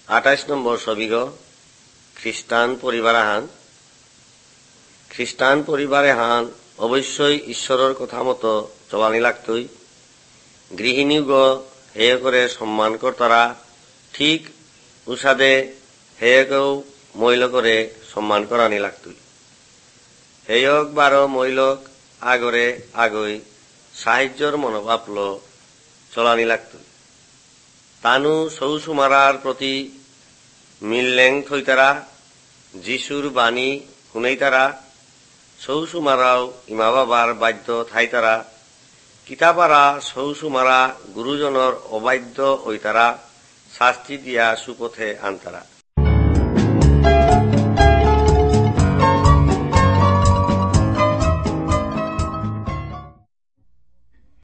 28 নম্বর ছবিগ খ্রিস্টান পরিবারে হান অবশ্যই ঈশ্বরের কথা মতো চলানি লাগতই। গৃহিণীগ হেয় করে সম্মান করতারা ঠিক উষাদে হেয়কেও মৈল করে সম্মান করানি লাগতই। হেয়ক বারো মৈলক আগরে আগই সাহায্যর মনোভাবল চলানি লাগতই। তানু সৌসুমারার প্রতি মিললেং থইতারা যিশুর বাণী শুনেইতারা সৌসুমারাও ইমা বাবার বাধ্য থাইতারা কিতাপারা সৌসুমারা গুরুজনের অবাধ্য হইতারা শাস্তি দিয়া সুপথে আনতারা।